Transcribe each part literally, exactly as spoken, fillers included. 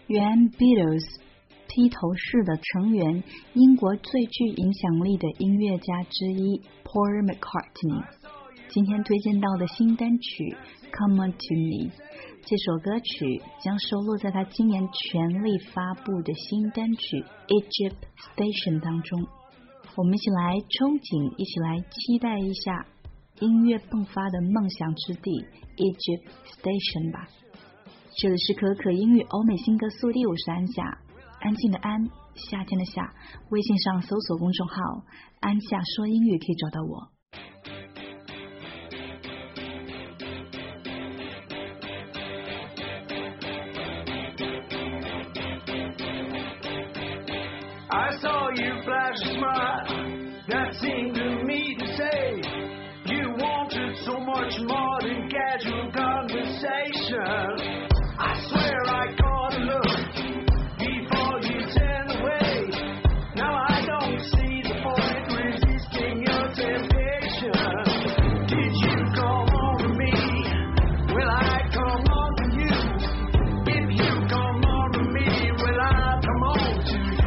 原 Beatles 披头士的成员，英国最具影响力的音乐家之一 Paul McCartney 今天推荐到的新单曲 Come On To Me， 这首歌曲将收录在他今年全力发布的新单曲 Egypt Station 当中。我们一起来憧憬，一起来期待一下音乐迸发的梦想之地 Egypt Station 吧。这里是可可音乐欧美新歌速递，我是安夏，安静的安，夏天的夏，微信上搜索公众号安夏说音乐可以找到我。 I saw you flash a smile that seemed to me to say you wanted so much more than casual conversation. I swear I caught a look before you turned away. Now I don't see the point resisting your temptation. Did you come on to me? Will I come on to you? If you come on to me, will I come on to you?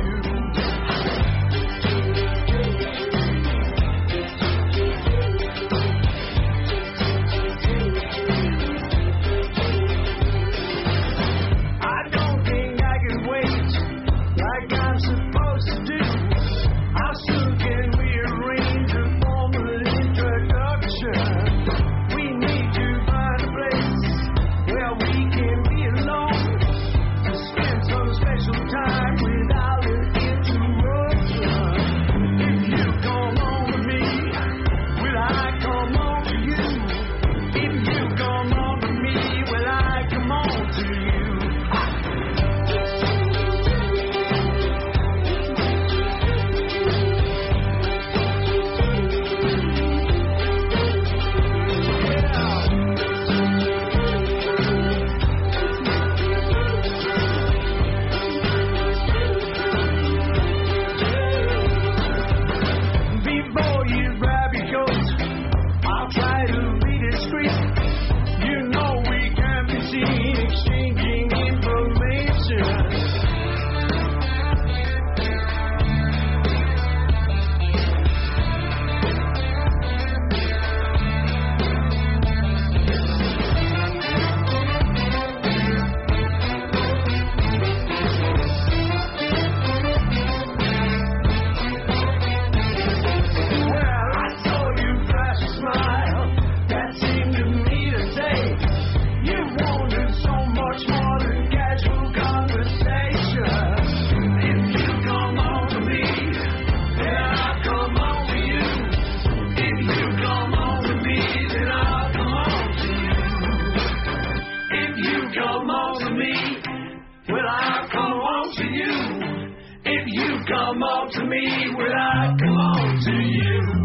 Come on to me, will I come on to you?